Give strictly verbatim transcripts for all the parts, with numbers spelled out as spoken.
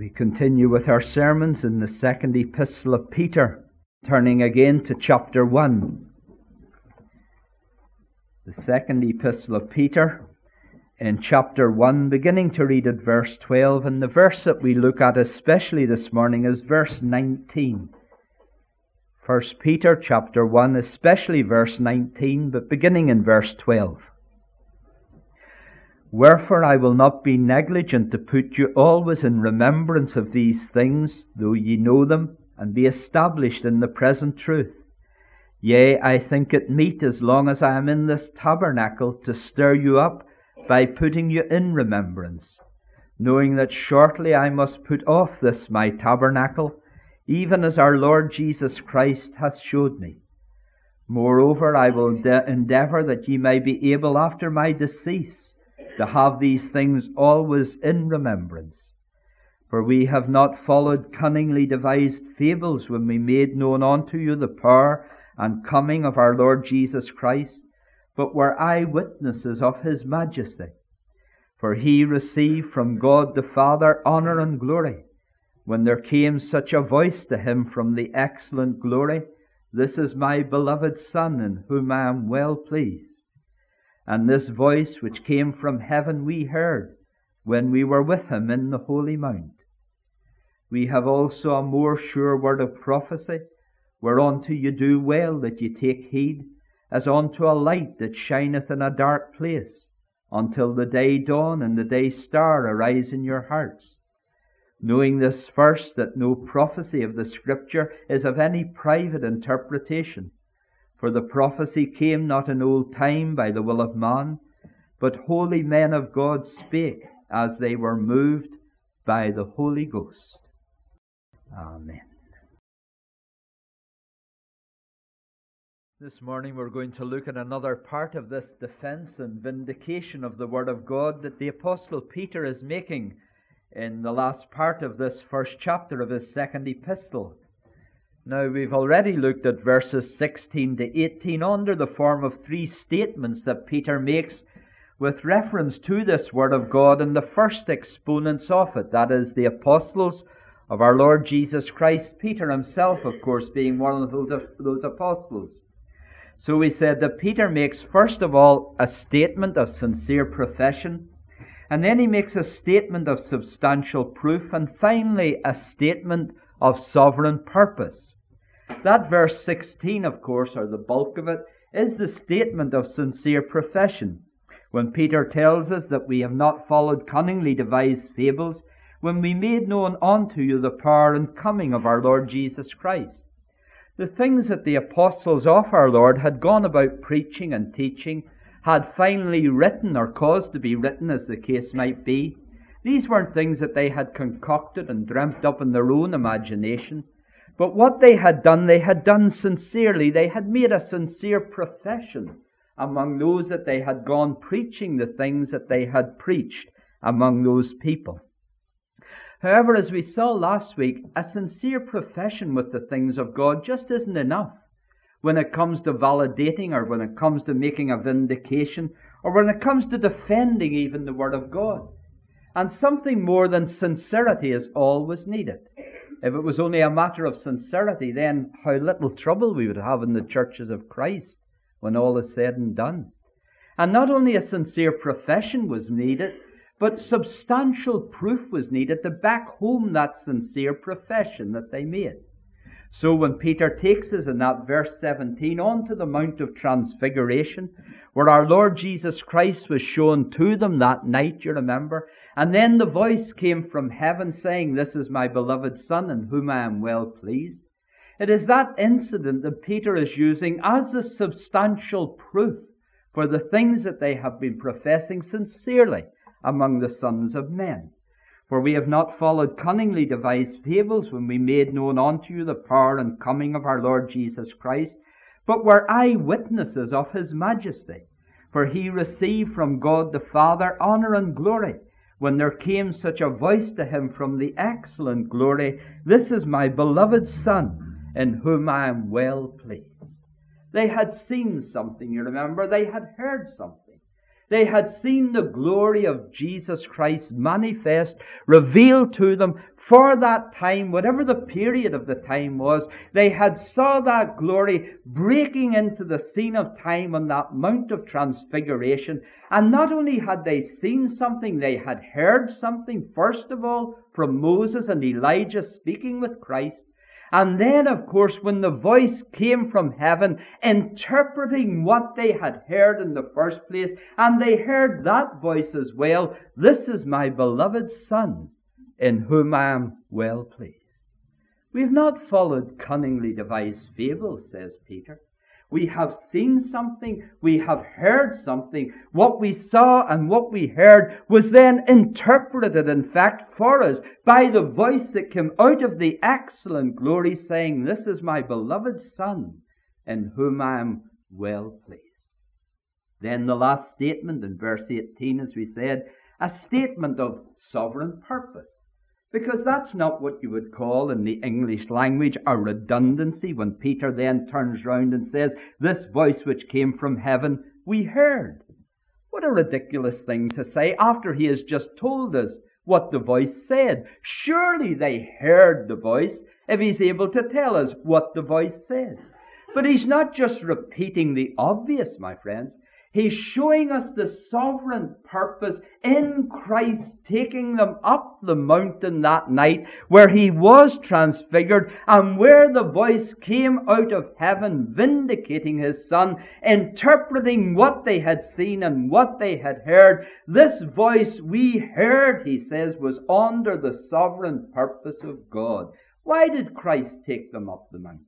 We continue with our sermons in the second epistle of Peter, turning again to chapter one. The second epistle of Peter, in chapter one, beginning to read at verse twelve, and the verse that we look at especially this morning is verse nineteen. First Peter chapter one, especially verse nineteen, but beginning in verse twelve. Wherefore I will not be negligent to put you always in remembrance of these things, though ye know them, and be established in the present truth. Yea, I think it meet, as long as I am in this tabernacle, to stir you up by putting you in remembrance, knowing that shortly I must put off this my tabernacle, even as our Lord Jesus Christ hath showed me. Moreover, I will de- endeavour that ye may be able after my decease to have these things always in remembrance. For we have not followed cunningly devised fables when we made known unto you the power and coming of our Lord Jesus Christ, but were eyewitnesses of his majesty. For he received from God the Father honour and glory, when there came such a voice to him from the excellent glory, This is my beloved Son, in whom I am well pleased. And this voice which came from heaven we heard, when we were with him in the holy mount. We have also a more sure word of prophecy, whereunto you do well that ye take heed, as unto a light that shineth in a dark place, until the day dawn and the day star arise in your hearts. Knowing this first, that no prophecy of the Scripture is of any private interpretation. For the prophecy came not in old time by the will of man, but holy men of God spake as they were moved by the Holy Ghost. Amen. This morning we're going to look at another part of this defense and vindication of the Word of God that the Apostle Peter is making in the last part of this first chapter of his second epistle. Now, we've already looked at verses sixteen to eighteen under the form of three statements that Peter makes with reference to this Word of God and the first exponents of it, that is, the apostles of our Lord Jesus Christ, Peter himself, of course, being one of those, those apostles. So we said that Peter makes, first of all, a statement of sincere profession, and then he makes a statement of substantial proof, and finally a statement of sovereign purpose. That verse sixteen, of course, or the bulk of it, is the statement of sincere profession, when Peter tells us that we have not followed cunningly devised fables, when we made known unto you the power and coming of our Lord Jesus Christ. The things that the apostles of our Lord had gone about preaching and teaching, had finally written or caused to be written, as the case might be, these weren't things that they had concocted and dreamt up in their own imagination. But what they had done, they had done sincerely. They had made a sincere profession among those that they had gone preaching the things that they had preached among those people. However, as we saw last week, a sincere profession with the things of God just isn't enough when it comes to validating, or when it comes to making a vindication, or when it comes to defending even the Word of God. And something more than sincerity is always needed. If it was only a matter of sincerity, then how little trouble we would have in the churches of Christ when all is said and done. And not only a sincere profession was needed, but substantial proof was needed to back home that sincere profession that they made. So when Peter takes us in that verse seventeen on to the Mount of Transfiguration, where our Lord Jesus Christ was shown to them that night, you remember, and then the voice came from heaven saying, This is my beloved Son, in whom I am well pleased. It is that incident that Peter is using as a substantial proof for the things that they have been professing sincerely among the sons of men. For we have not followed cunningly devised fables when we made known unto you the power and coming of our Lord Jesus Christ, but were eyewitnesses of his majesty. For he received from God the Father honour and glory, when there came such a voice to him from the excellent glory, This is my beloved Son, in whom I am well pleased. They had seen something, you remember. They had heard something. They had seen the glory of Jesus Christ manifest, revealed to them for that time, whatever the period of the time was. They had saw that glory breaking into the scene of time on that Mount of Transfiguration. And not only had they seen something, they had heard something, first of all, from Moses and Elijah speaking with Christ. And then, of course, when the voice came from heaven, interpreting what they had heard in the first place, and they heard that voice as well, "This is my beloved Son, in whom I am well pleased." We have not followed cunningly devised fables, says Peter. We have seen something, we have heard something. What we saw and what we heard was then interpreted, in fact, for us by the voice that came out of the excellent glory, saying, "This is my beloved Son, in whom I am well pleased." Then the last statement in verse eighteen, as we said, a statement of sovereign purpose. Because that's not what you would call in the English language a redundancy, when Peter then turns round and says, "This voice which came from heaven we heard." What a ridiculous thing to say after he has just told us what the voice said. Surely they heard the voice if he's able to tell us what the voice said. But he's not just repeating the obvious, my friends. He's showing us the sovereign purpose in Christ taking them up the mountain that night where he was transfigured and where the voice came out of heaven vindicating his Son, interpreting what they had seen and what they had heard. This voice we heard, he says, was under the sovereign purpose of God. Why did Christ take them up the mountain?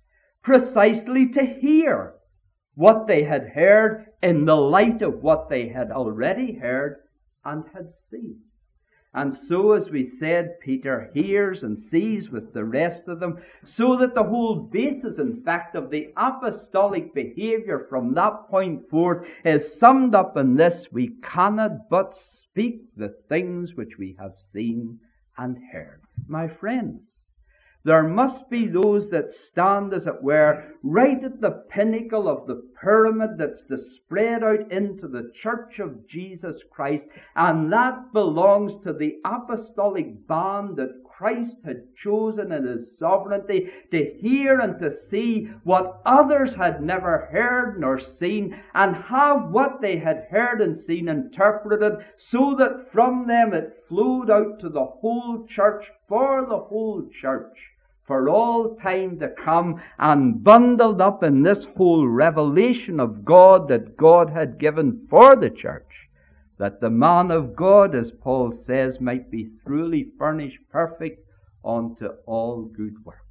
Precisely to hear what they had heard in the light of what they had already heard and had seen. And so, as we said, Peter hears and sees with the rest of them, so that the whole basis, in fact, of the apostolic behavior from that point forth is summed up in this: we cannot but speak the things which we have seen and heard. My friends, there must be those that stand, as it were, right at the pinnacle of the pyramid that's to spread out into the church of Jesus Christ, and that belongs to the apostolic band that Christ had chosen in his sovereignty to hear and to see what others had never heard nor seen, and have what they had heard and seen interpreted, so that from them it flowed out to the whole church, for the whole church, for all time to come, and bundled up in this whole revelation of God that God had given for the church, that the man of God, as Paul says, might be thoroughly furnished perfect unto all good works.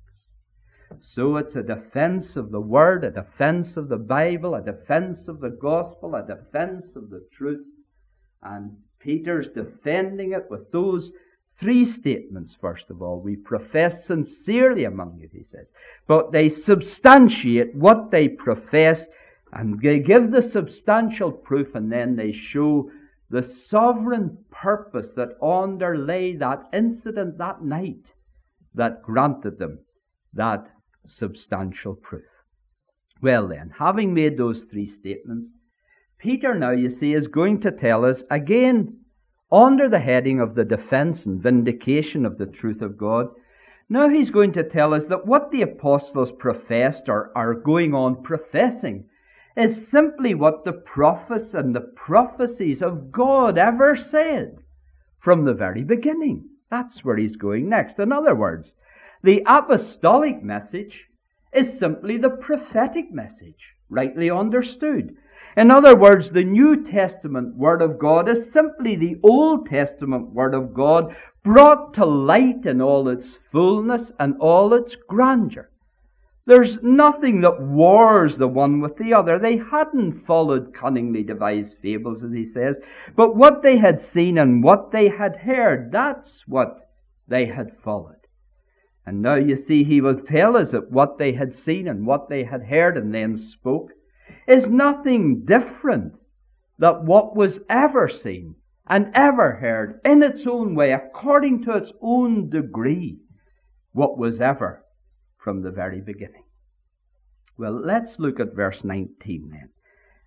So it's a defense of the Word, a defense of the Bible, a defense of the gospel, a defense of the truth. And Peter's defending it with those three statements. First of all, we profess sincerely among you, he says. But they substantiate what they profess, and they give the substantial proof, and then they show the sovereign purpose that underlay that incident that night that granted them that substantial proof. Well then, having made those three statements, Peter now, you see, is going to tell us again, under the heading of the defense and vindication of the truth of God, now he's going to tell us that what the apostles professed or are going on professing is simply what the prophets and the prophecies of God ever said from the very beginning. That's where he's going next. In other words, the apostolic message is simply the prophetic message, rightly understood. In other words, the New Testament Word of God is simply the Old Testament Word of God brought to light in all its fullness and all its grandeur. There's nothing that wars the one with the other. They hadn't followed cunningly devised fables, as he says, but what they had seen and what they had heard, that's what they had followed. And now you see, he will tell us that what they had seen and what they had heard and then spoke is nothing different than what was ever seen and ever heard in its own way, according to its own degree, what was ever from the very beginning. Well, let's look at verse nineteen then.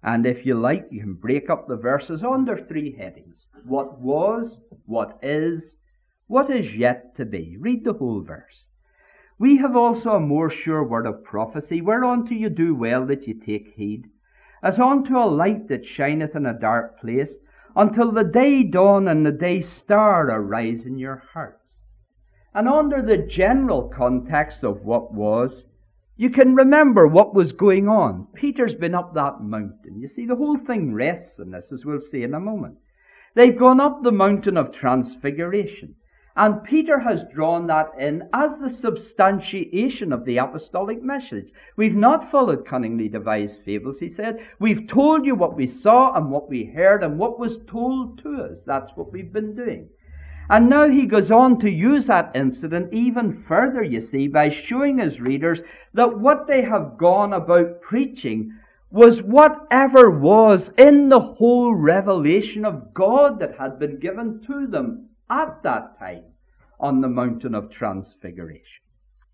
And if you like, you can break up the verses under three headings. What was, what is, what is yet to be. Read the whole verse. We have also a more sure word of prophecy, whereunto you do well that you take heed, as unto a light that shineth in a dark place, until the day dawn and the day star arise in your hearts. And under the general context of what was, you can remember what was going on. Peter's been up that mountain. You see, the whole thing rests on this, as we'll see in a moment. They've gone up the mountain of transfiguration. And Peter has drawn that in as the substantiation of the apostolic message. We've not followed cunningly devised fables, he said. We've told you what we saw and what we heard and what was told to us. That's what we've been doing. And now he goes on to use that incident even further, you see, by showing his readers that what they have gone about preaching was whatever was in the whole revelation of God that had been given to them at that time on the mountain of transfiguration.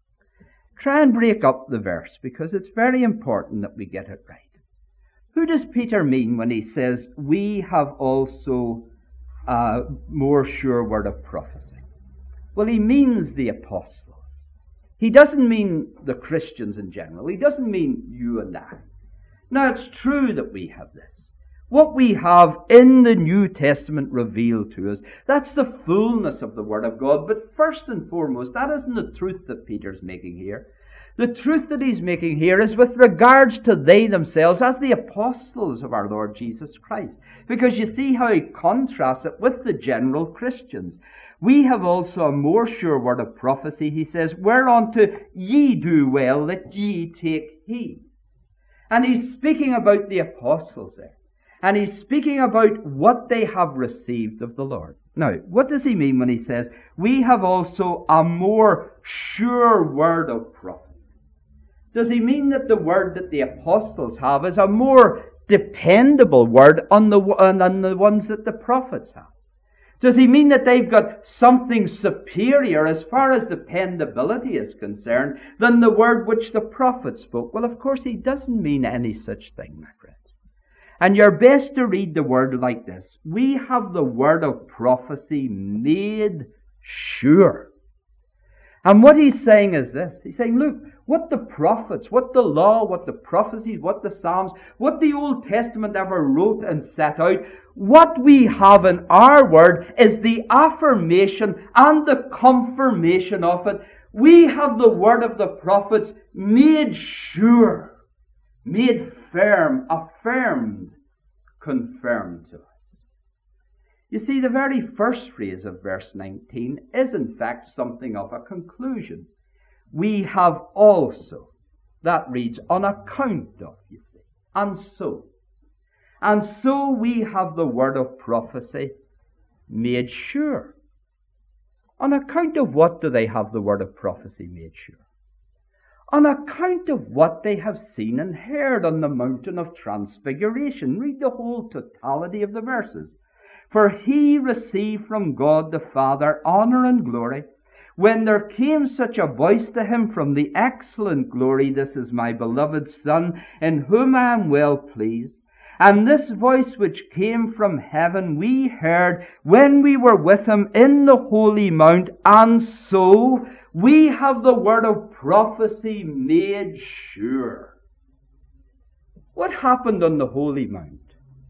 Try and break up the verse, because it's very important that we get it right. Who does Peter mean when he says, we have also a more sure word of prophecy? Well, he means the apostles. He doesn't mean the Christians in general. He doesn't mean you and I. Now, it's true that we have this. What we have in the New Testament revealed to us, that's the fullness of the Word of God. But first and foremost, that isn't the truth that Peter's making here. The truth that he's making here is with regards to they themselves as the apostles of our Lord Jesus Christ. Because you see how he contrasts it with the general Christians. We have also a more sure word of prophecy, he says, whereunto ye do well that ye take heed. And he's speaking about the apostles there. And he's speaking about what they have received of the Lord. Now, what does he mean when he says, we have also a more sure word of prophecy? Does he mean that the word that the apostles have is a more dependable word on the, on the ones that the prophets have? Does he mean that they've got something superior as far as dependability is concerned than the word which the prophets spoke? Well, of course, he doesn't mean any such thing, my friends. And you're best to read the word like this. We have the word of prophecy made sure. And what he's saying is this. He's saying, look, what the prophets, what the law, what the prophecies, what the Psalms, what the Old Testament ever wrote and set out, what we have in our word is the affirmation and the confirmation of it. We have the word of the prophets made sure. Made firm, affirmed, confirmed to us. You see, the very first phrase of verse nineteen is in fact something of a conclusion. We have also. That reads, on account of, you see. And so. And so we have the word of prophecy made sure. On account of what do they have the word of prophecy made sure? On account of what they have seen and heard on the mountain of transfiguration. Read the whole totality of the verses. For he received from God the Father honor and glory, when there came such a voice to him from the excellent glory, this is my beloved Son, in whom I am well pleased. And this voice which came from heaven we heard when we were with him in the holy mount, and so we have the word of prophecy made sure. What happened on the holy mount?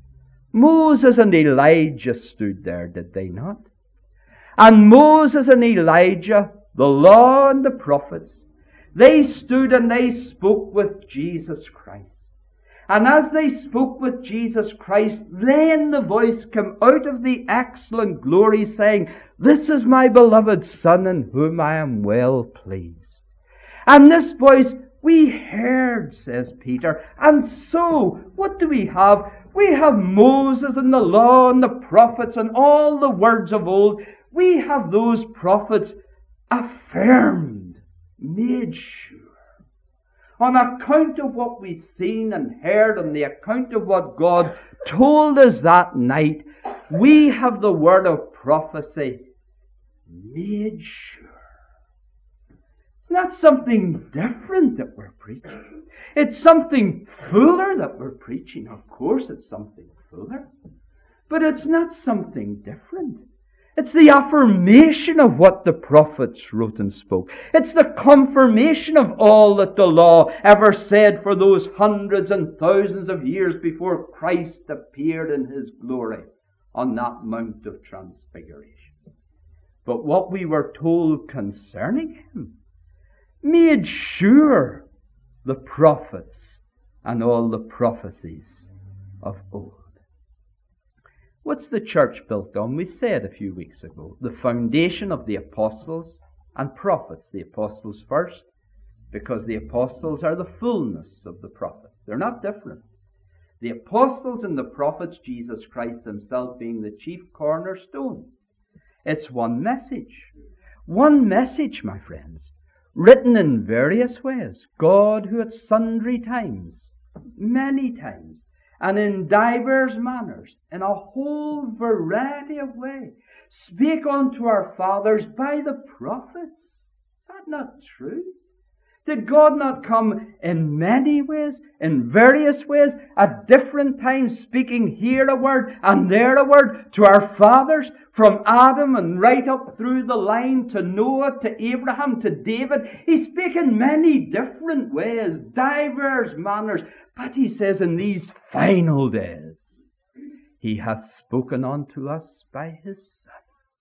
Moses and Elijah stood there, did they not? And Moses and Elijah, the law and the prophets, they stood and they spoke with Jesus Christ. And as they spoke with Jesus Christ, then the voice came out of the excellent glory saying, this is my beloved Son in whom I am well pleased. And this voice we heard, says Peter. And so, what do we have? We have Moses and the law and the prophets and all the words of old. We have those prophets affirmed, made sure. On account of what we've seen and heard, on the account of what God told us that night, we have the word of prophecy made sure. It's not something different that we're preaching. It's something fuller that we're preaching. Of course it's something fuller. But it's not something different. It's the affirmation of what the prophets wrote and spoke. It's the confirmation of all that the law ever said for those hundreds and thousands of years before Christ appeared in His glory on that Mount of Transfiguration. But what we were told concerning Him made sure the prophets and all the prophecies of old. What's the church built on? We said a few weeks ago, the foundation of the apostles and prophets. The apostles first, because the apostles are the fullness of the prophets. They're not different. The apostles and the prophets, Jesus Christ Himself being the chief cornerstone. It's one message. One message, my friends, written in various ways. God, who at sundry times, many times, and in divers manners, in a whole variety of ways, spake unto our fathers by the prophets. Is that not true? Did God not come in many ways, in various ways, at different times, speaking here a word and there a word to our fathers, from Adam and right up through the line to Noah, to Abraham, to David? He spake in many different ways, divers manners. But He says, in these final days, He hath spoken unto us by His Son.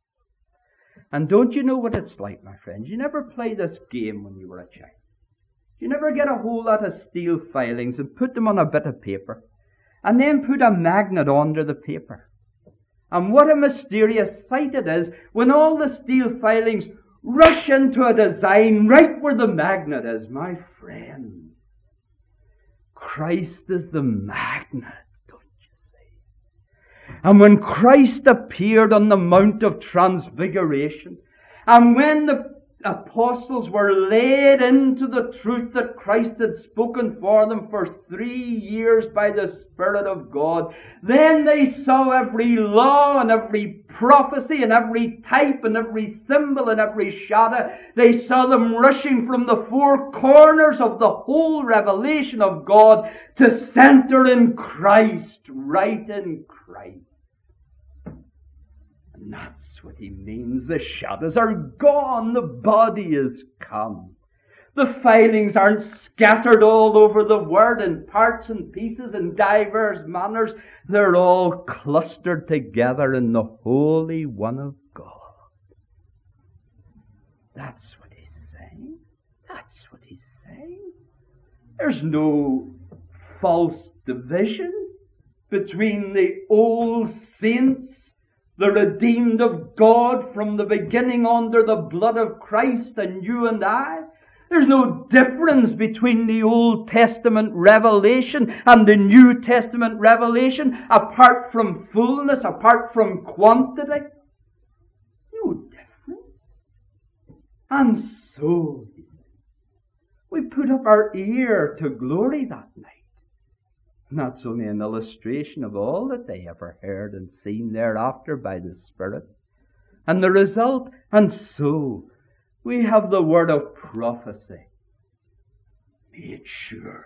And don't you know what it's like, my friends? You never play this game when you were a child. You never get a whole lot of steel filings and put them on a bit of paper, and then put a magnet under the paper. And what a mysterious sight it is when all the steel filings rush into a design right where the magnet is. My friends, Christ is the magnet, don't you see? And when Christ appeared on the Mount of Transfiguration, and when the apostles were led into the truth that Christ had spoken for them for three years by the Spirit of God, then they saw every law and every prophecy and every type and every symbol and every shadow. They saw them rushing from the four corners of the whole revelation of God to center in Christ, right in Christ. And that's what He means. The shadows are gone. The body is come. The filings aren't scattered all over the Word in parts and pieces in divers manners. They're all clustered together in the Holy One of God. That's what He's saying. That's what He's saying. There's no false division between the old saints, the redeemed of God from the beginning under the blood of Christ, and you and I. There's no difference between the Old Testament revelation and the New Testament revelation, apart from fullness, apart from quantity. No difference. And so, he says, we put up our ear to glory that night. And that's only an illustration of all that they ever heard and seen thereafter by the Spirit. And the result, and so we have the word of prophecy made sure.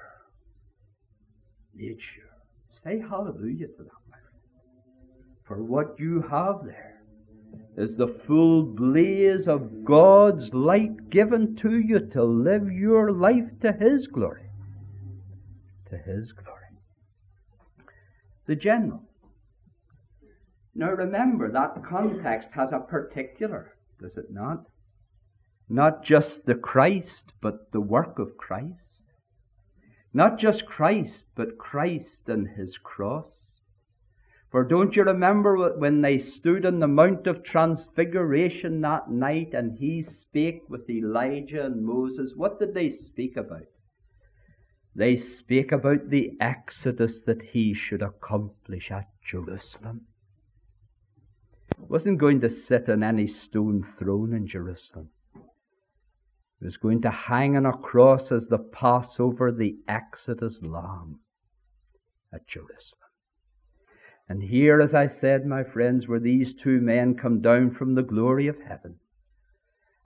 Made sure. Say hallelujah to that, my friend. For what you have there is the full blaze of God's light given to you to live your life to His glory. To His glory. The general. Now remember, that context has a particular, does it not? Not just the Christ, but the work of Christ. Not just Christ, but Christ and His cross. For don't you remember when they stood on the Mount of Transfiguration that night and He spake with Elijah and Moses? What did they speak about? They spake about the exodus that He should accomplish at Jerusalem. He wasn't going to sit on any stone throne in Jerusalem. He was going to hang on a cross as the Passover, the Exodus lamb at Jerusalem. And here, as I said, my friends, were these two men come down from the glory of heaven.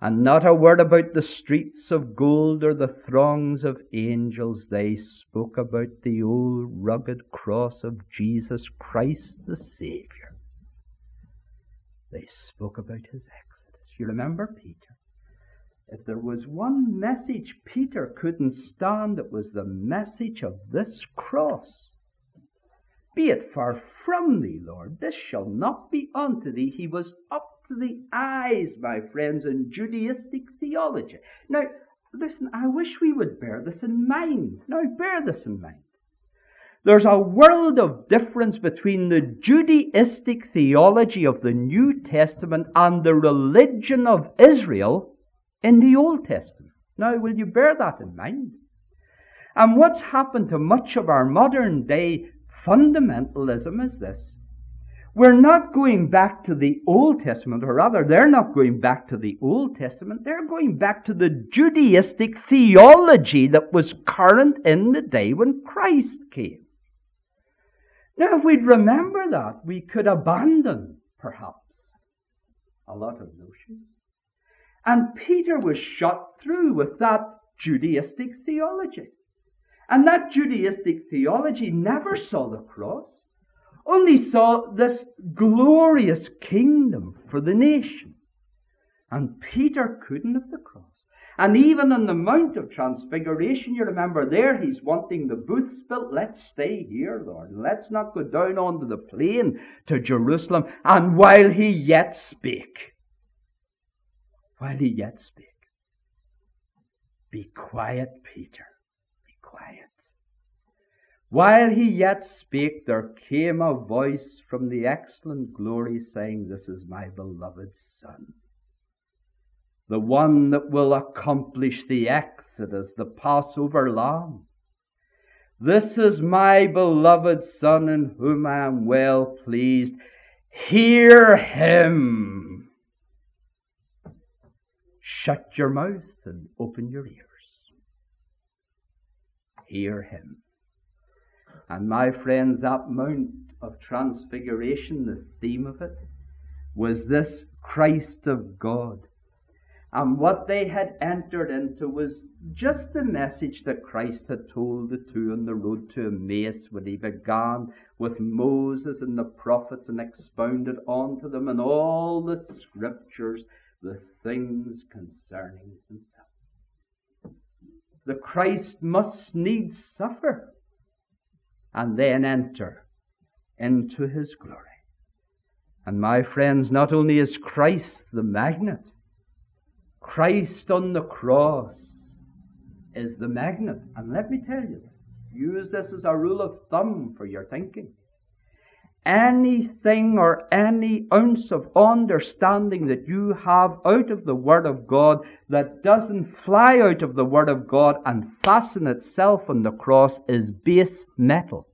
And not a word about the streets of gold or the throngs of angels. They spoke about the old rugged cross of Jesus Christ the Saviour. They spoke about his exodus. You remember Peter? If there was one message Peter couldn't stand, it was the message of this cross. Be it far from thee, Lord, this shall not be unto thee. He was up to the eyes, my friends, in Judaistic theology. Now, listen, I wish we would bear this in mind. Now, bear this in mind. There's a world of difference between the Judaistic theology of the New Testament and the religion of Israel in the Old Testament. Now, will you bear that in mind? And what's happened to much of our modern day fundamentalism is this. We're not going back to the Old Testament, or rather, they're not going back to the Old Testament. They're going back to the Judaistic theology that was current in the day when Christ came. Now, if we'd remember that, we could abandon, perhaps, a lot of notions. And Peter was shot through with that Judaistic theology. And that Judaistic theology never saw the cross, only saw this glorious kingdom for the nation. And Peter couldn't have the cross. And even on the Mount of Transfiguration, you remember there, he's wanting the booths built. Let's stay here, Lord. Let's not go down onto the plain to Jerusalem. And while he yet spake, while he yet spake, be quiet, Peter, be quiet. While he yet spake, there came a voice from the excellent glory saying, This is my beloved Son, the one that will accomplish the Exodus, the Passover lamb. This is my beloved Son in whom I am well pleased. Hear him. Shut your mouth and open your ears. Hear him. And my friends, that Mount of Transfiguration, the theme of it, was this Christ of God. And what they had entered into was just the message that Christ had told the two on the road to Emmaus when he began with Moses and the prophets and expounded onto them in all the scriptures the things concerning himself. The Christ must needs suffer and then enter into his glory. And my friends, not only is Christ the magnet, Christ on the cross is the magnet. And let me tell you this, use this as a rule of thumb for your thinking. Anything or any ounce of understanding that you have out of the Word of God that doesn't fly out of the Word of God and fasten itself on the cross is base metal.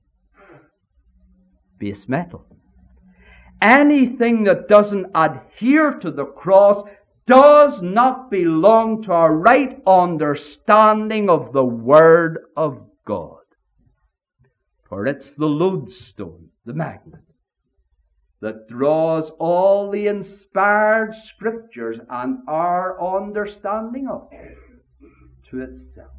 Base metal. Anything that doesn't adhere to the cross does not belong to a right understanding of the Word of God. For it's the lodestone, the magnet, that draws all the inspired scriptures and our understanding of it to itself.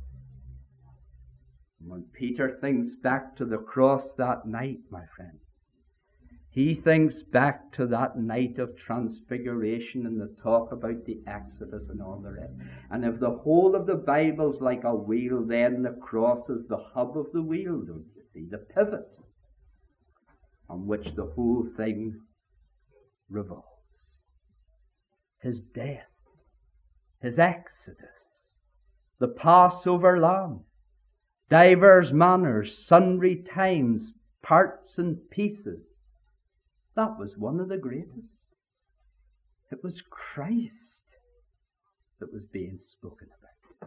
When Peter thinks back to the cross that night, my friends, he thinks back to that night of transfiguration and the talk about the Exodus and all the rest. And if the whole of the Bible's like a wheel, then the cross is the hub of the wheel, don't you see? The pivot on which the whole thing revolves. His death, his Exodus, the Passover lamb, divers manners, sundry times, parts and pieces. That was one of the greatest. It was Christ that was being spoken about.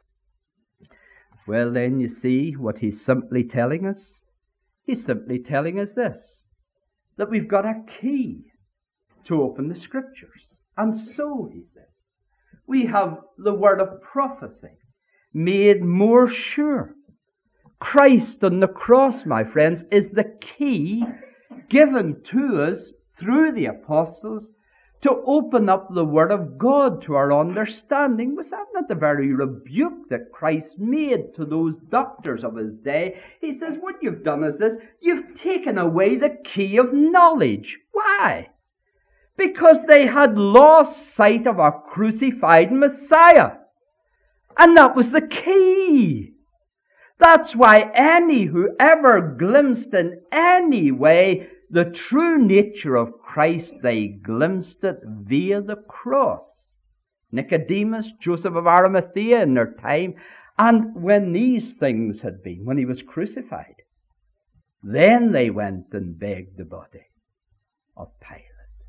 Well, then you see what he's simply telling us. He's simply telling us this, that we've got a key to open the Scriptures. And so, he says, we have the word of prophecy made more sure. Christ on the cross, my friends, is the key given to us through the apostles to open up the Word of God to our understanding. Was that not the very rebuke that Christ made to those doctors of his day? He says, what you've done is this: you've taken away the key of knowledge. Why? Because they had lost sight of a crucified Messiah. And that was the key. That's why any who ever glimpsed in any way the true nature of Christ, they glimpsed it via the cross. Nicodemus, Joseph of Arimathea in their time, and when these things had been, when he was crucified, then they went and begged the body of Pilate.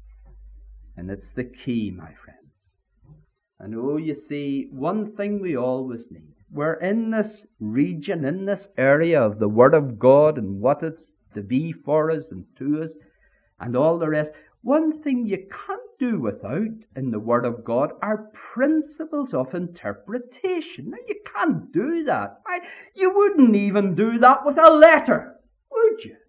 And it's the key, my friends. And oh, you see, one thing we always need. We're in this region, in this area of the Word of God and what it's to be for us and to us and all the rest. One thing you can't do without in the Word of God are principles of interpretation. Now, you can't do that. I, you wouldn't even do that with a letter, would you?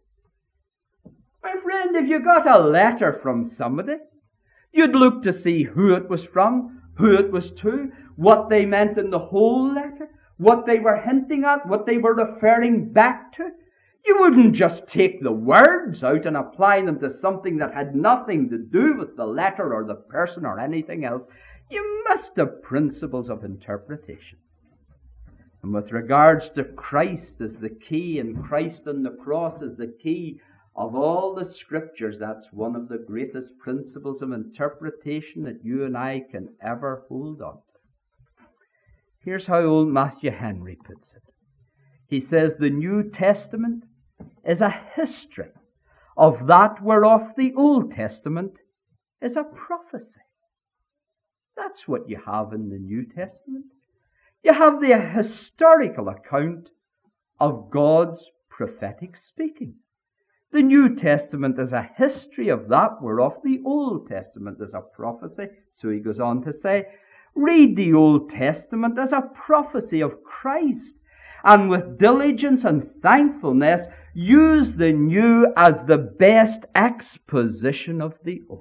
My friend, if you got a letter from somebody, you'd look to see who it was from, who it was to, what they meant in the whole letter, what they were hinting at, what they were referring back to. You wouldn't just take the words out and apply them to something that had nothing to do with the letter or the person or anything else. You must have principles of interpretation. And with regards to Christ as the key, and Christ on the cross as the key of all the Scriptures, that's one of the greatest principles of interpretation that you and I can ever hold on to. Here's how old Matthew Henry puts it. He says, the New Testament is a history of that whereof the Old Testament is a prophecy. That's what you have in the New Testament. You have the historical account of God's prophetic speaking. The New Testament is a history of that whereof the Old Testament is a prophecy. So he goes on to say, read the Old Testament as a prophecy of Christ, and with diligence and thankfulness use the New as the best exposition of the Old.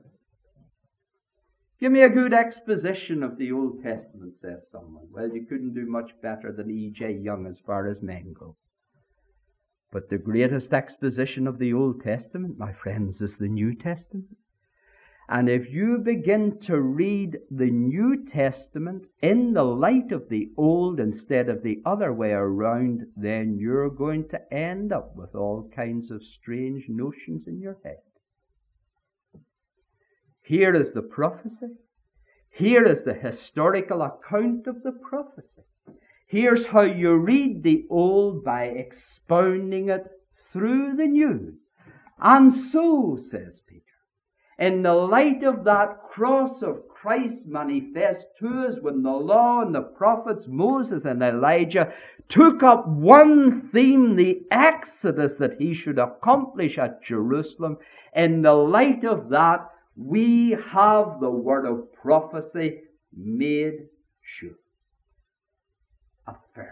Give me a good exposition of the Old Testament, says someone. Well, you couldn't do much better than E J Young as far as men go. But the greatest exposition of the Old Testament, my friends, is the New Testament. And if you begin to read the New Testament in the light of the Old instead of the other way around, then you're going to end up with all kinds of strange notions in your head. Here is the prophecy. Here is the historical account of the prophecy. Here's how you read the Old, by expounding it through the New. And so, says Peter, in the light of that cross of Christ manifest to us when the law and the prophets, Moses and Elijah, took up one theme, the Exodus that he should accomplish at Jerusalem, in the light of that, we have the word of prophecy made sure. Affirm.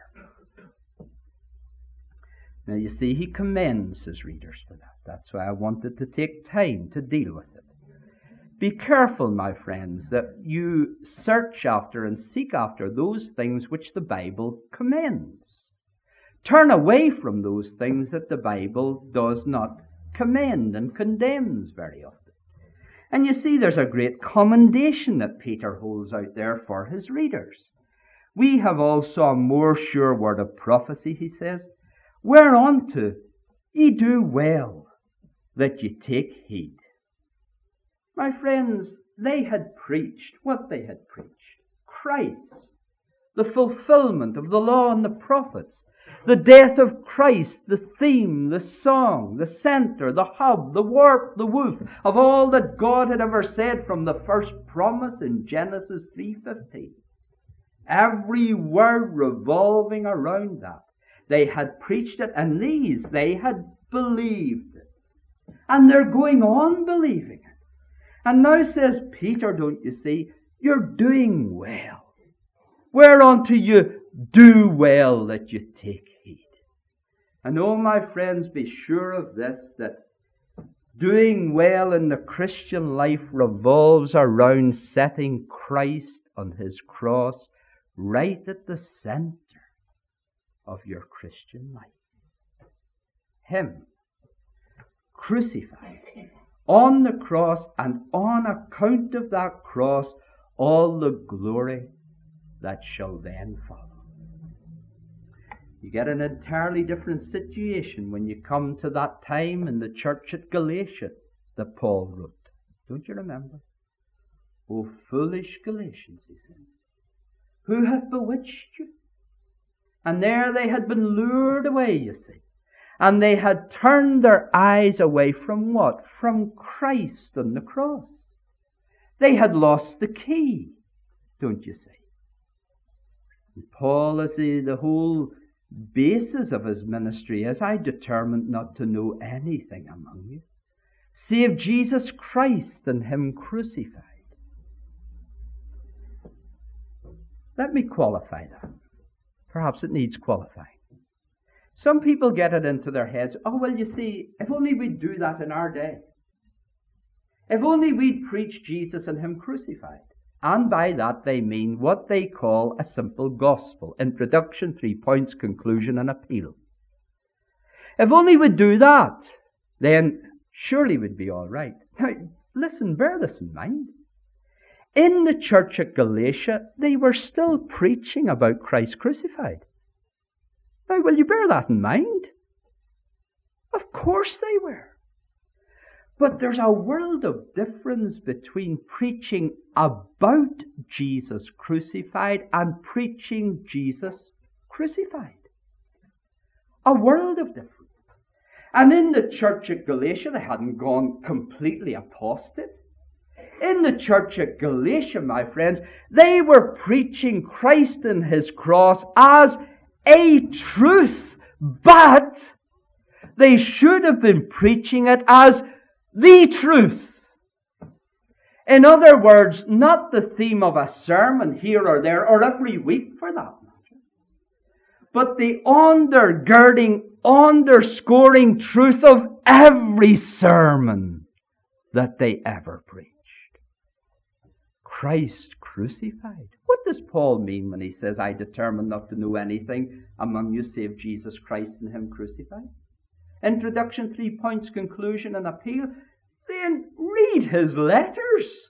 Now you see, he commends his readers for that. That's why I wanted to take time to deal with it. Be careful, my friends, that you search after and seek after those things which the Bible commends. Turn away from those things that the Bible does not commend and condemns very often. And you see, there's a great commendation that Peter holds out there for his readers. We have also a more sure word of prophecy, he says, whereunto ye do well that ye take heed. My friends, they had preached what they had preached. Christ, the fulfillment of the law and the prophets, the death of Christ, the theme, the song, the center, the hub, the warp, the woof of all that God had ever said from the first promise in Genesis three fifteen. Every word revolving around that. They had preached it, and these, they had believed it. And they're going on believing it. And now says Peter, don't you see, you're doing well. Whereunto you do well that you take heed. And oh, my friends, be sure of this, that Doing well in the Christian life revolves around setting Christ on his cross right at the center of your Christian life. Him crucified on the cross, and on account of that cross, all the glory that shall then follow. You get an entirely different situation when you come to that time in the church at Galatia that Paul wrote. Don't you remember? O foolish Galatians, he says, who hath bewitched you? And there they had been lured away, you see. And they had turned their eyes away from what? From Christ on the cross. They had lost the key, don't you see? And Paul, as the, the whole basis of his ministry is, I determined not to know anything among you, save Jesus Christ and him crucified. Let me qualify that. Perhaps it needs qualifying. Some people get it into their heads, oh, well, you see, if only we'd do that in our day. If only we'd preach Jesus and him crucified. And by that they mean what they call a simple gospel. Introduction, three points, conclusion, and appeal. If only we'd do that, then surely we'd be all right. Now, listen, bear this in mind. In the church at Galatia, they were still preaching about Christ crucified. Now, will you bear that in mind? Of course they were. But there's a world of difference between preaching about Jesus crucified and preaching Jesus crucified. A world of difference. And in the church at Galatia, they hadn't gone completely apostate. In the church at Galatia, my friends, they were preaching Christ and his cross as a truth, but they should have been preaching it as the truth. In other words, not the theme of a sermon here or there, or every week for that matter, but the undergirding, underscoring truth of every sermon that they ever preached. Christ crucified. What does Paul mean when he says, I determined not to know anything among you save Jesus Christ and him crucified? Introduction, three points, conclusion, and appeal. Then read his letters.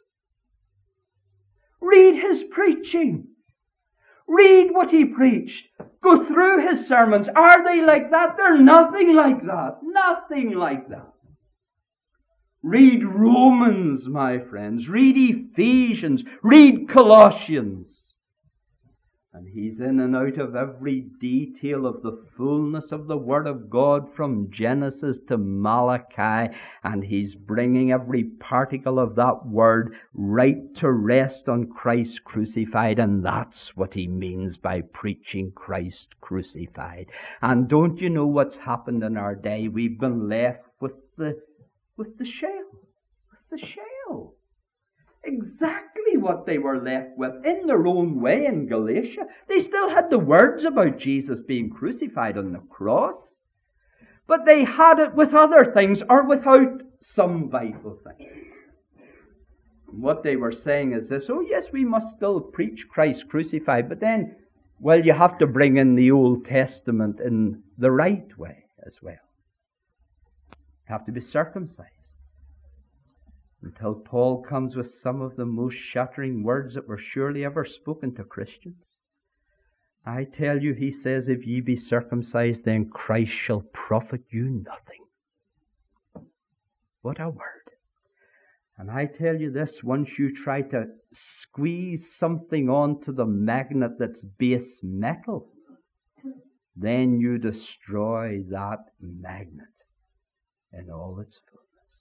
Read his preaching. Read what he preached. Go through his sermons. Are they like that? They're nothing like that. Nothing like that. Read Romans, my friends. Read Ephesians. Read Colossians. And he's in and out of every detail of the fullness of the Word of God from Genesis to Malachi. And he's bringing every particle of that Word right to rest on Christ crucified. And that's what he means by preaching Christ crucified. And don't you know what's happened in our day? We've been left with the, with the shell. With the shell. Exactly what they were left with in their own way in Galatia. They still had the words about Jesus being crucified on the cross, but they had it with other things or without some vital thing. What they were saying is this, oh yes, we must still preach Christ crucified, but then, well, you have to bring in the Old Testament in the right way as well. You have to be circumcised. Until Paul comes with some of the most shattering words that were surely ever spoken to Christians. I tell you, he says, if ye be circumcised, then Christ shall profit you nothing. What a word. And I tell you this, once you try to squeeze something onto the magnet that's base metal, then you destroy that magnet in all its fullness.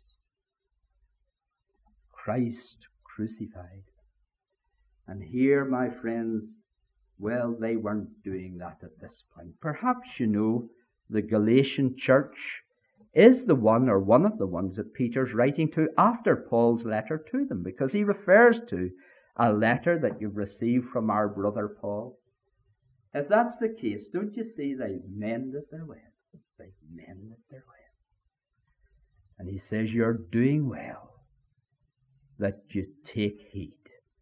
Christ crucified. And here, my friends, well, they weren't doing that at this point. Perhaps you know the Galatian church is the one or one of the ones that Peter's writing to after Paul's letter to them, because he refers to a letter that you've received from our brother Paul. If that's the case, don't you see they've mended their ways? They've mended their ways. And he says, you're doing well that you take heed.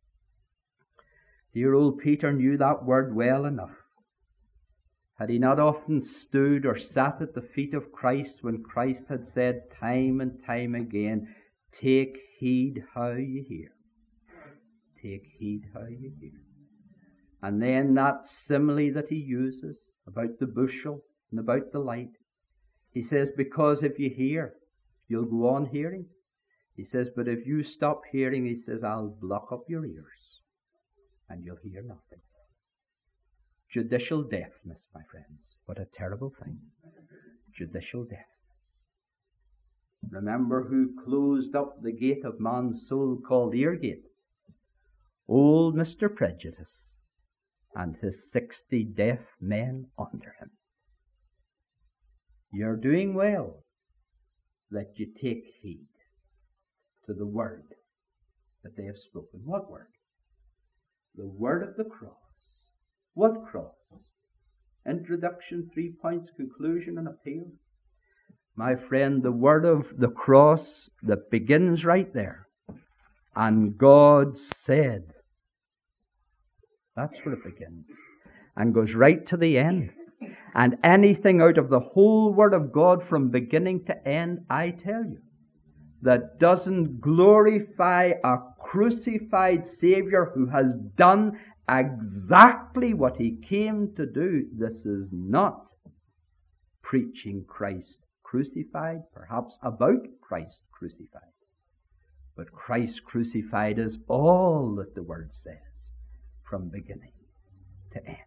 Dear old Peter knew that word well enough. Had he not often stood or sat at the feet of Christ when Christ had said time and time again, take heed how you hear. Take heed how you hear. And then that simile that he uses about the bushel and about the light. He says, because if you hear, you'll go on hearing. He says, but if you stop hearing, he says, I'll block up your ears and you'll hear nothing. Judicial deafness, my friends. What a terrible thing. Judicial deafness. Remember who closed up the gate of man's soul called Eargate? Old Mister Prejudice and his sixty deaf men under him. You're doing well that you take heed to the word that they have spoken. What word? The word of the cross. What cross? Introduction, three points, conclusion, and appeal. My friend, the word of the cross that begins right there. And God said. That's where it begins. And goes right to the end. And anything out of the whole word of God from beginning to end, I tell you, that doesn't glorify a crucified Savior who has done exactly what he came to do. This is not preaching Christ crucified, perhaps about Christ crucified. But Christ crucified is all that the Word says from beginning to end.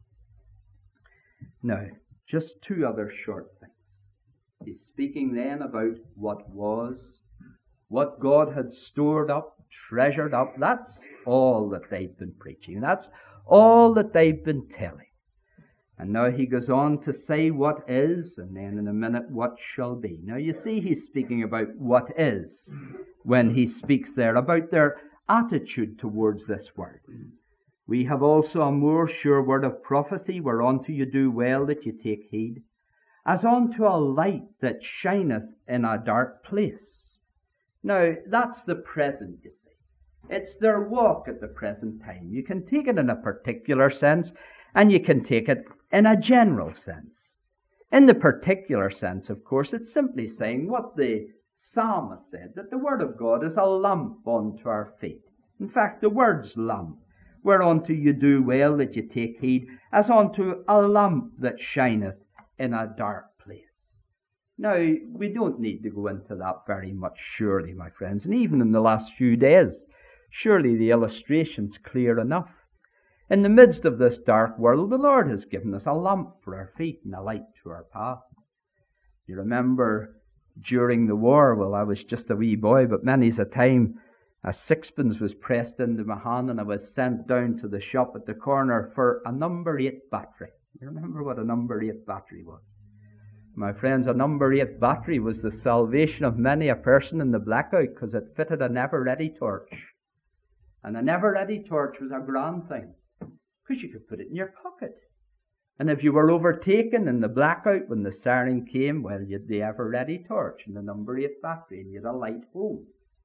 Now, just two other short things. He's speaking then about what was, what God had stored up, treasured up. That's all that they've been preaching. That's all that they've been telling. And now he goes on to say what is, and then in a minute what shall be. Now you see he's speaking about what is when he speaks there, about their attitude towards this word. We have also a more sure word of prophecy, whereunto you do well that you take heed, as unto a light that shineth in a dark place. Now, that's the present, you see. It's their walk at the present time. You can take it in a particular sense, and you can take it in a general sense. In the particular sense, of course, it's simply saying what the psalmist said, that the word of God is a lamp unto our feet. In fact, the word's lamp, whereunto you do well that you take heed, as unto a lamp that shineth in a dark place. Now, we don't need to go into that very much, surely, my friends. And even in the last few days, surely the illustration's clear enough. In the midst of this dark world, the Lord has given us a lamp for our feet and a light to our path. You remember during the war, well, I was just a wee boy, but many's a time a sixpence was pressed into my hand and I was sent down to the shop at the corner for a number eight battery. You remember what a number eight battery was? My friends, a number eight battery was the salvation of many a person in the blackout, because it fitted a never-ready torch. And a never-ready torch was a grand thing, because you could put it in your pocket. And if you were overtaken in the blackout when the siren came, well, you had the ever-ready torch and the number eight battery, and you had a light home.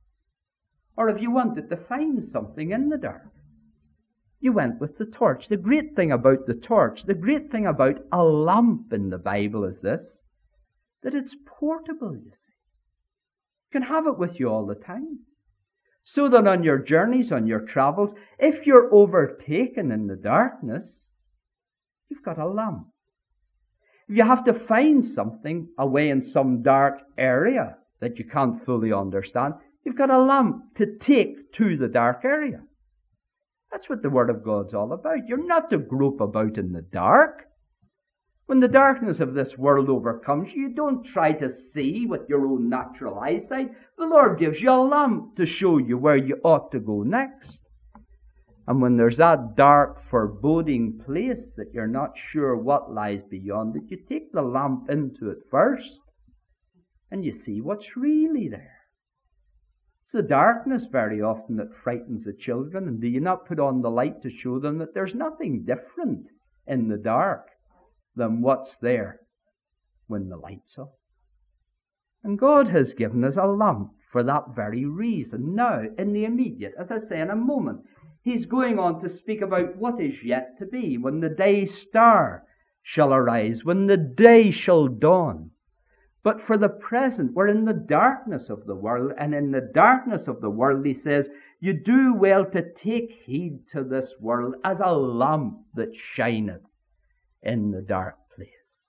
Or if you wanted to find something in the dark, you went with the torch. The great thing about the torch, the great thing about a lamp in the Bible is this, that it's portable, you see. You can have it with you all the time. So that on your journeys, on your travels, if you're overtaken in the darkness, you've got a lamp. If you have to find something away in some dark area that you can't fully understand, you've got a lamp to take to the dark area. That's what the Word of God's all about. You're not to grope about in the dark. When the darkness of this world overcomes you, you don't try to see with your own natural eyesight. The Lord gives you a lamp to show you where you ought to go next. And when there's that dark, foreboding place that you're not sure what lies beyond it, you take the lamp into it first, and you see what's really there. It's the darkness very often that frightens the children, and do you not put on the light to show them that there's nothing different in the dark than what's there when the light's up? And God has given us a lamp for that very reason. Now, in the immediate, as I say in a moment, he's going on to speak about what is yet to be, when the day star shall arise, when the day shall dawn. But for the present, we're in the darkness of the world, and in the darkness of the world, he says, you do well to take heed to this world as a lamp that shineth in the dark place.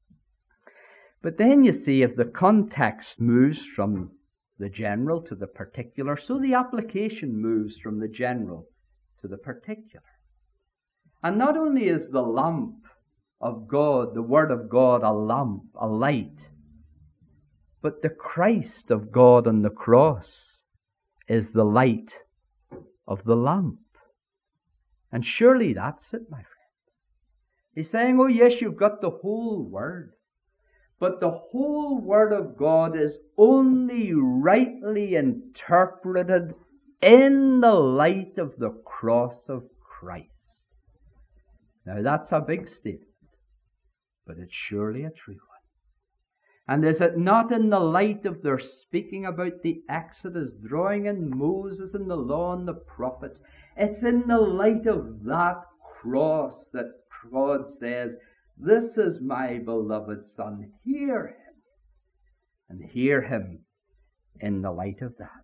But then you see, if the context moves from the general to the particular, so the application moves from the general to the particular. And not only is the lamp of God, the Word of God, a lamp, a light, but the Christ of God on the cross is the light of the lamp. And surely that's it, my friends. He's saying, oh yes, you've got the whole Word, but the whole Word of God is only rightly interpreted in the light of the cross of Christ. Now that's a big statement, but it's surely a true one. And is it not in the light of their speaking about the Exodus, drawing in Moses and the law and the prophets? It's in the light of that cross that God says, this is my beloved Son, hear him. And hear him in the light of that.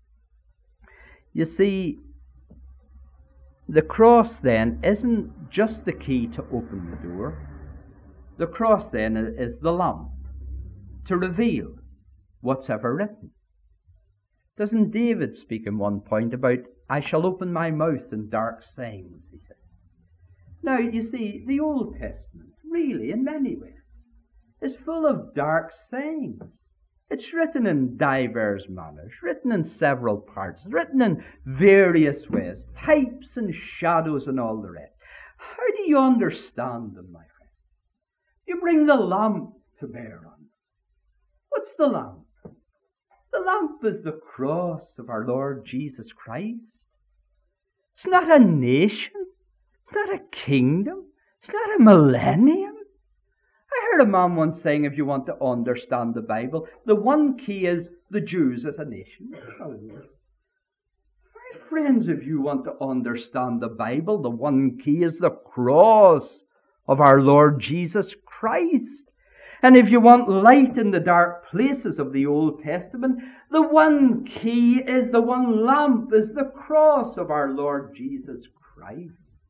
You see, the cross then isn't just the key to open the door. The cross then is the lamp to reveal what's ever written. Doesn't David speak in one point about, I shall open my mouth in dark sayings, he said. Now, you see, the Old Testament, really, in many ways, is full of dark sayings. It's written in divers manners, written in several parts, written in various ways, types and shadows and all the rest. How do you understand them, my friends? You bring the lamp to bear on them. What's the lamp? The lamp is the cross of our Lord Jesus Christ. It's not a nation. It's not a kingdom. It's not a millennium. I heard a man once saying, if you want to understand the Bible, the one key is the Jews as a nation. My friends, if you want to understand the Bible, the one key is the cross of our Lord Jesus Christ. And if you want light in the dark places of the Old Testament, the one key is, the one lamp is the cross of our Lord Jesus Christ.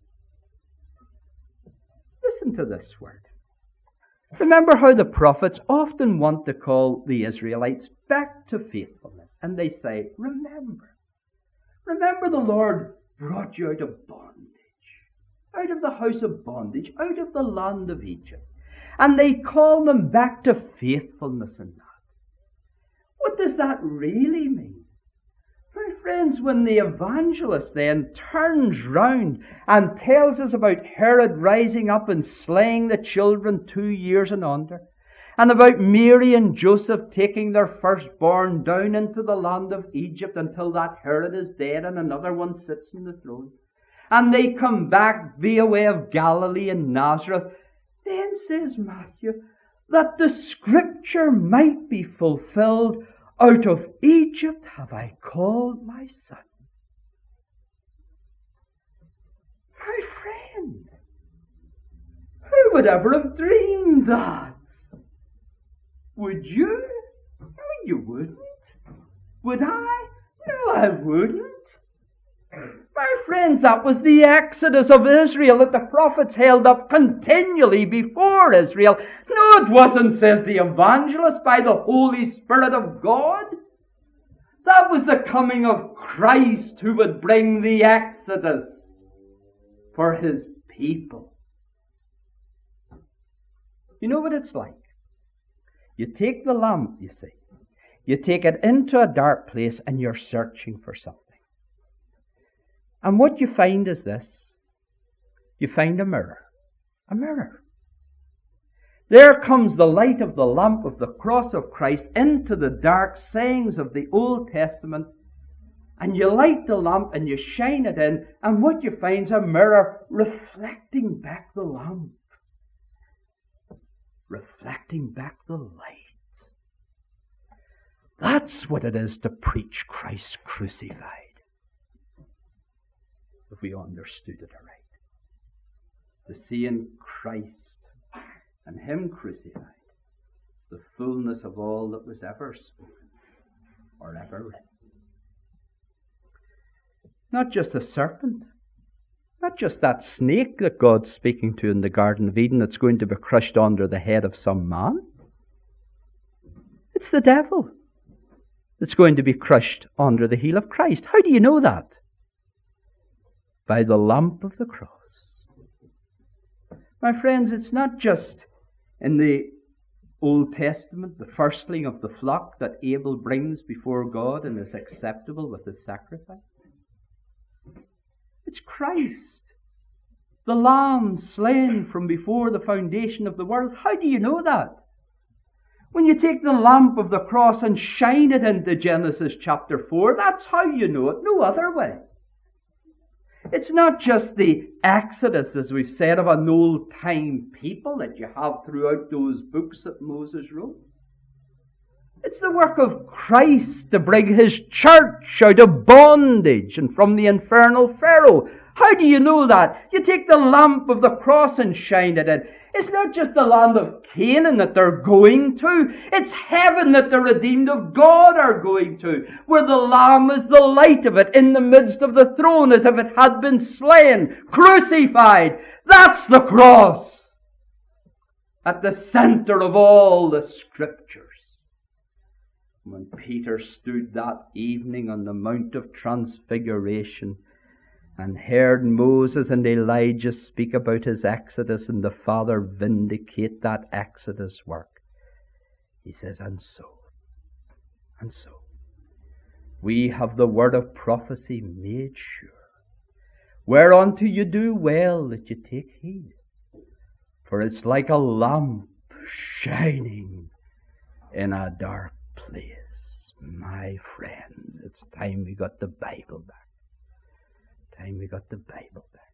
Listen to this word. Remember how the prophets often want to call the Israelites back to faithfulness. And they say, remember. Remember the Lord brought you out of bondage. Out of the house of bondage. Out of the land of Egypt. And they call them back to faithfulness in that. What does that really mean? My friends, when the evangelist then turns round and tells us about Herod rising up and slaying the children two years and under, and about Mary and Joseph taking their firstborn down into the land of Egypt until that Herod is dead and another one sits on the throne, and they come back via way of Galilee and Nazareth, then says Matthew, that the scripture might be fulfilled, out of Egypt have I called my son. My friend, who would ever have dreamed that? Would you? No, you wouldn't. Would I? No, I wouldn't. My friends, that was the exodus of Israel that the prophets held up continually before Israel. No, it wasn't, says the evangelist, by the Holy Spirit of God. That was the coming of Christ who would bring the exodus for his people. You know what it's like? You take the lamp, you see. You take it into a dark place and you're searching for something. And what you find is this. You find a mirror. A mirror. There comes the light of the lamp of the cross of Christ into the dark sayings of the Old Testament. And you light the lamp and you shine it in. And what you find is a mirror reflecting back the lamp. Reflecting back the light. That's what it is to preach Christ crucified, if we understood it aright. To see in Christ and Him crucified the fullness of all that was ever spoken or ever written. Not just a serpent, not just that snake that God's speaking to in the Garden of Eden that's going to be crushed under the head of some man. It's the devil that's going to be crushed under the heel of Christ. How do you know that? By the lamp of the cross. My friends, it's not just in the Old Testament, the firstling of the flock that Abel brings before God and is acceptable with his sacrifice. It's Christ, the Lamb slain from before the foundation of the world. How do you know that? When you take the lamp of the cross and shine it into Genesis chapter four, that's how you know it, no other way. It's not just the Exodus, as we've said, of an old-time people that you have throughout those books that Moses wrote. It's the work of Christ to bring His church out of bondage and from the infernal Pharaoh. How do you know that? You take the lamp of the cross and shine it in. It's not just the land of Canaan that they're going to. It's heaven that the redeemed of God are going to, where the Lamb is the light of it in the midst of the throne, as if it had been slain, crucified. That's the cross, at the center of all the Scriptures. When Peter stood that evening on the Mount of Transfiguration and heard Moses and Elijah speak about his exodus and the Father vindicate that exodus work, he says, and so, and so, we have the word of prophecy made sure, whereunto you do well that you take heed, for it's like a lamp shining in a dark place. My friends, it's time we got the Bible back. Time we got the Bible back.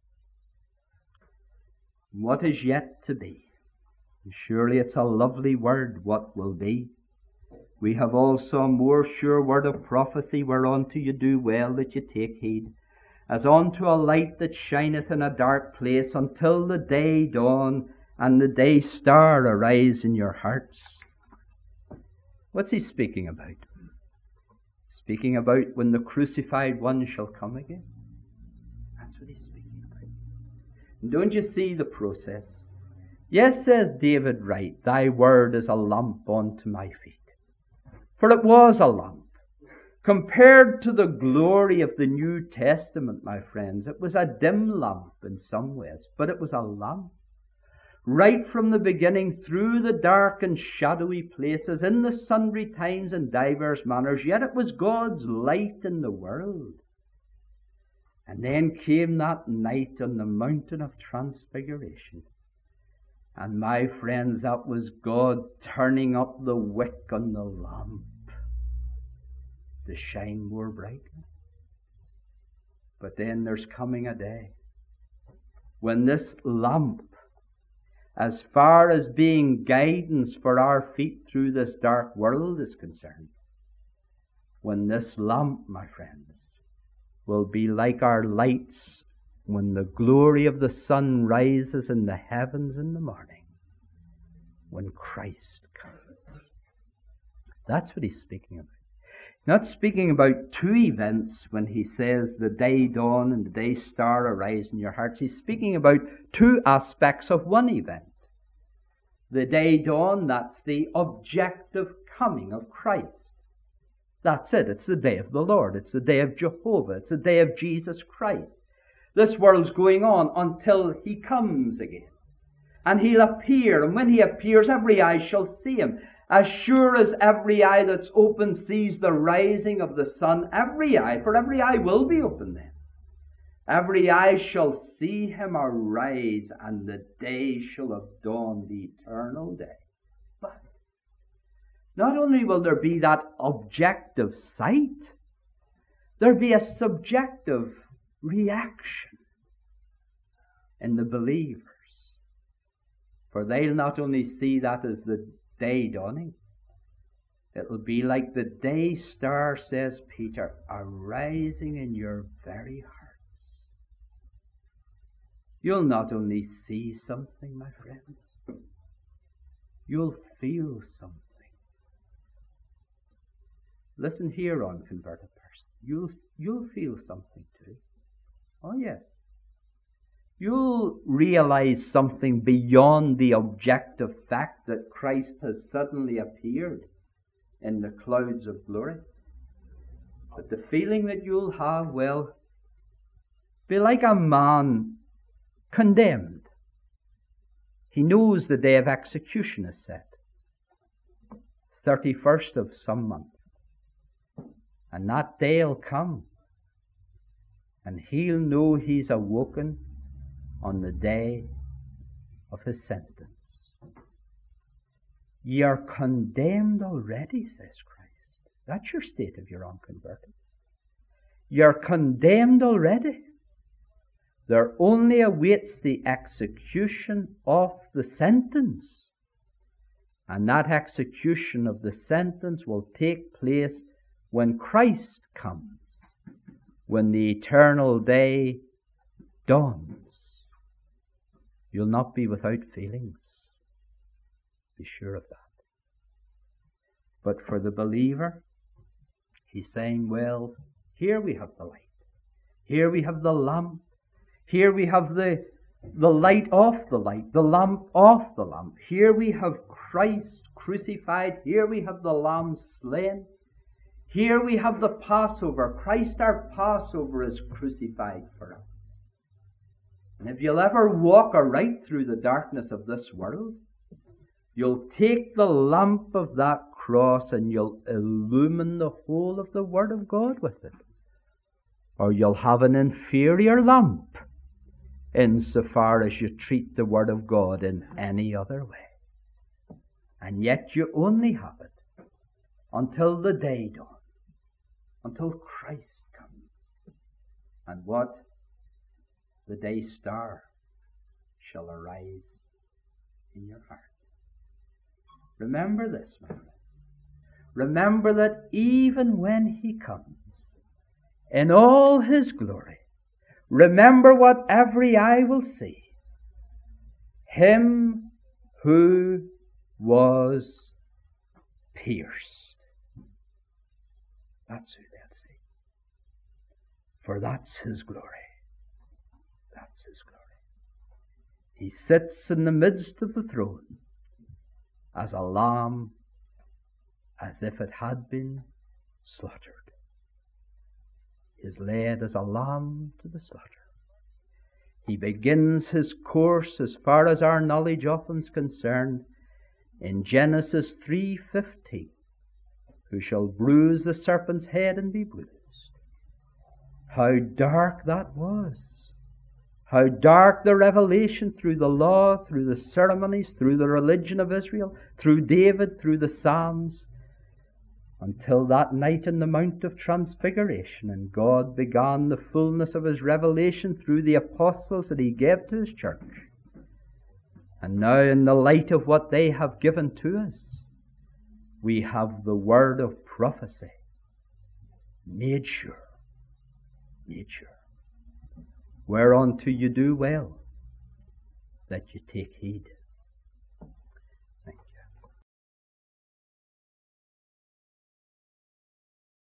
What is yet to be? Surely it's a lovely word, what will be. We have also a more sure word of prophecy, whereunto you do well that you take heed, as unto a light that shineth in a dark place, until the day dawn and the day star arise in your hearts. What's he speaking about? Speaking about when the crucified one shall come again. That's what he's speaking about. And don't you see the process? Yes, says David right, thy word is a lamp unto my feet. For it was a lamp. Compared to the glory of the New Testament, my friends, it was a dim lamp in some ways, but it was a lamp. Right from the beginning, through the dark and shadowy places, in the sundry times and divers manners, yet it was God's light in the world. And then came that night on the mountain of transfiguration. And my friends, that was God turning up the wick on the lamp to shine more brightly. But then there's coming a day when this lamp, as far as being guidance for our feet through this dark world is concerned, when this lamp, my friends, will be like our lights when the glory of the sun rises in the heavens in the morning, when Christ comes. That's what he's speaking about. He's not speaking about two events when he says the day dawn and the day star arise in your hearts. He's speaking about two aspects of one event. The day dawn, that's the objective coming of Christ. That's it. It's the day of the Lord. It's the day of Jehovah. It's the day of Jesus Christ. This world's going on until he comes again. And he'll appear. And when he appears, every eye shall see him. As sure as every eye that's open sees the rising of the sun, every eye, for every eye will be open then. Every eye shall see him arise, and the day shall have dawned, the eternal day. But not only will there be that objective sight, there'll be a subjective reaction in the believers. For they'll not only see that as the day dawning, It'll be like the day star, says Peter, arising in your very hearts. You'll not only see something, my friends, you'll feel something. Listen here, unconverted person. You'll, you'll feel something too. Oh, yes. You'll realize something beyond the objective fact that Christ has suddenly appeared in the clouds of glory. But the feeling that you'll have, well, be like a man condemned. He knows the day of execution is set, thirty-first of some month. And that day'll come, and he'll know he's awoken on the day of his sentence. Ye are condemned already, says Christ. That's your state if you're unconverted. You're condemned already. There only awaits the execution of the sentence. And that execution of the sentence will take place when Christ comes, when the eternal day dawns. You'll not be without feelings. Be sure of that. But for the believer, he's saying, well, here we have the light. Here we have the lamp. Here we have the, the light of the light, the lamp of the lamp. Here we have Christ crucified. Here we have the Lamb slain. Here we have the Passover. Christ our Passover is crucified for us. And if you'll ever walk aright through the darkness of this world, you'll take the lamp of that cross and you'll illumine the whole of the Word of God with it. Or you'll have an inferior lamp insofar as you treat the Word of God in any other way. And yet you only have it until the day dawns, until Christ comes. And what? The day star shall arise in your heart. Remember this, my friends. Remember that even when he comes in all his glory, remember what every eye will see. Him who was pierced. That's who they'll see. For that's his glory. That's his glory. He sits in the midst of the throne as a lamb, as if it had been slaughtered. He is led as a lamb to the slaughter. He begins his course, as far as our knowledge of him is concerned, in Genesis three fifteen. Who shall bruise the serpent's head and be bruised. How dark that was. How dark the revelation through the law, through the ceremonies, through the religion of Israel, through David, through the Psalms, until that night in the Mount of Transfiguration, and God began the fullness of his revelation through the apostles that he gave to his church. And now, in the light of what they have given to us, we have the word of prophecy made sure, made sure. Whereunto you do well that you take heed.